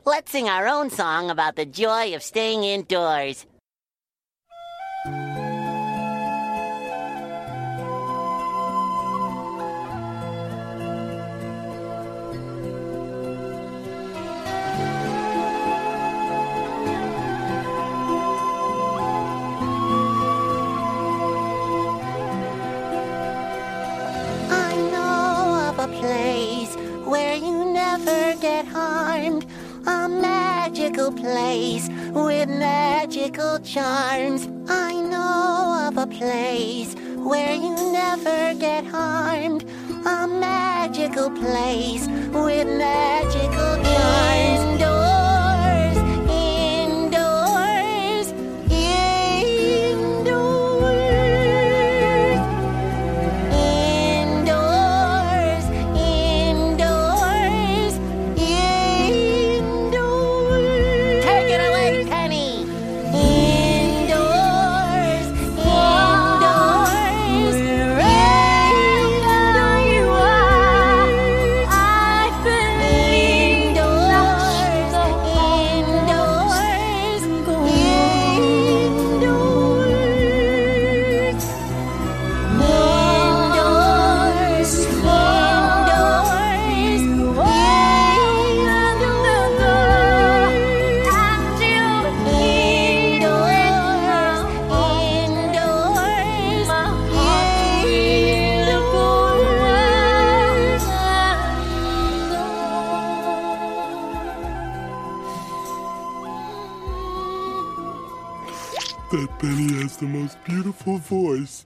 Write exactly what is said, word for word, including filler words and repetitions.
Let's sing our own song about the joy of staying indoors. Place where you never get harmed, a magical place with magical charms. I know of a place where you never get harmed, a magical place with magical charms. Indoors, indoors, indoors, indoors. Take it away, Penny. Indoors, indoors, wherever you are, I believe. Indoors, indoors, indoors, indoors, That Penny has the most beautiful voice.